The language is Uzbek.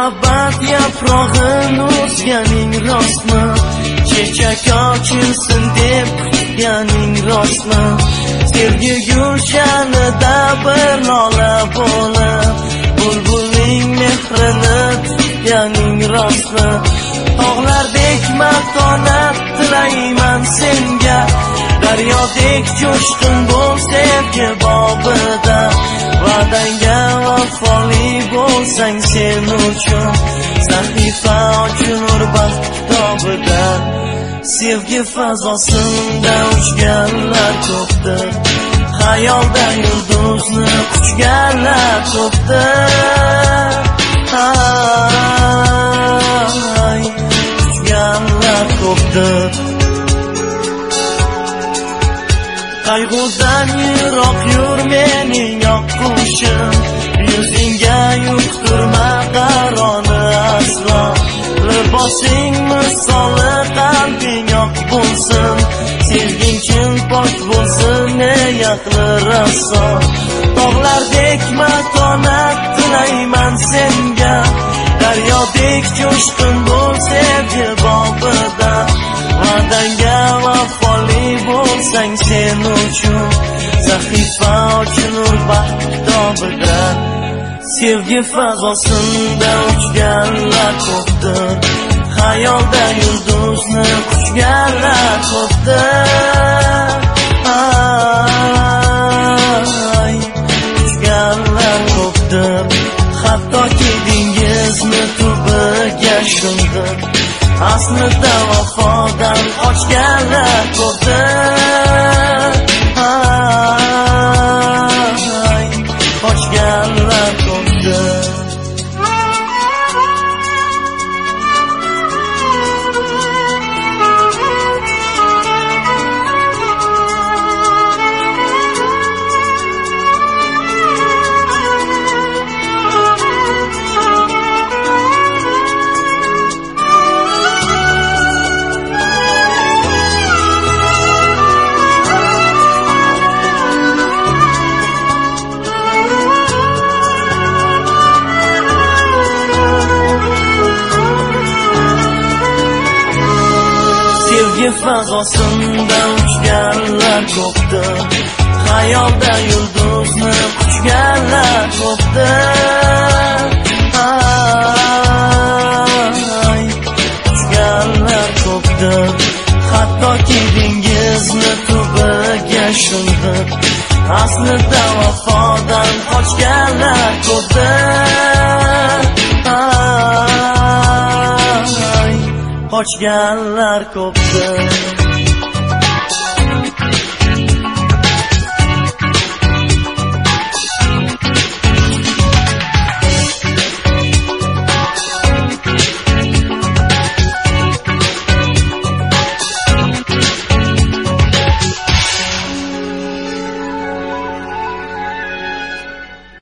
muhabbat yaprog'in o'sganing rostmi? Chechak ochilsin deb kutganing rostmi? Sevgi gulshanida bir lola bo'lib bulbulning mehrini tutganing rostmi? Tog'lardek matonat tilayman senga, daryodek jo'shqin bo'l sevgi bobida. Va'dangga vafoli bo'lsang sen uchun sahifa ochilur baxt kitobida. Sevgi fazosinda uchganlar ko'pdir, xayolda yulduzni quchganlar ko'pdir. Quchganlar ko'pdir. Qayg'udan yiroq yur mening yoqqushim, yuzingga yuqtirma qaroni aslo. Libosing misoli qalbing oq bo'lsin, sevging chin pok bo'lsin ey aqli rasso. Tog'lardek matonat tilayman senga, daryodek jo'shqin bo'l sevgi bobida. Va'dangga vafoli bo'lsang sen uchun sahifa ochilur baxt kitobida. Sevgi fazosinda uchganlar ko'pdir, xayolda yulduzni quchganlar ko'pdir. Quchganlar ko'pdir. Hattoki dengizni tubiga sho'ng'ib aslida vafodan qochganlar ko'pdir. Qochganlar ko'pdir. Sevgi fazosinda uchganlar ko'pdir, xayolda yulduzni quchganlar ko'pdir. Quchganlar ko'pdir. Hattoki dengizni tubiga sho'ng'ib aslida vafodan qochganlar ko'pdir. Qochganlar ko'pdir.